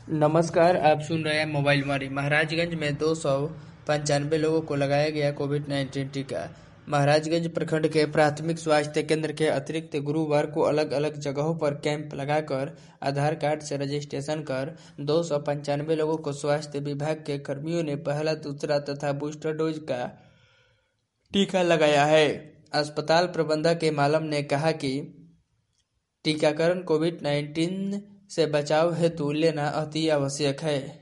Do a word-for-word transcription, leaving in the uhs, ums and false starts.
नमस्कार, आप सुन रहे हैं मोबाइल मारी। महाराजगंज में दो सौ पंचानवे लोगों को लगाया गया कोविड नाइन्टीन टीका। महाराजगंज प्रखंड के प्राथमिक स्वास्थ्य केंद्र के अतिरिक्त गुरुवार को अलग अलग जगहों पर कैंप लगाकर आधार कार्ड से रजिस्ट्रेशन कर दो सौ पंचानवे लोगों को स्वास्थ्य विभाग के कर्मियों ने पहला, दूसरा तथा बूस्टर डोज का टीका लगाया है। अस्पताल प्रबंधक के मालम ने कहा कि टीकाकरण कोविड नाइन्टीन से बचाव हेतु लेना अति आवश्यक है।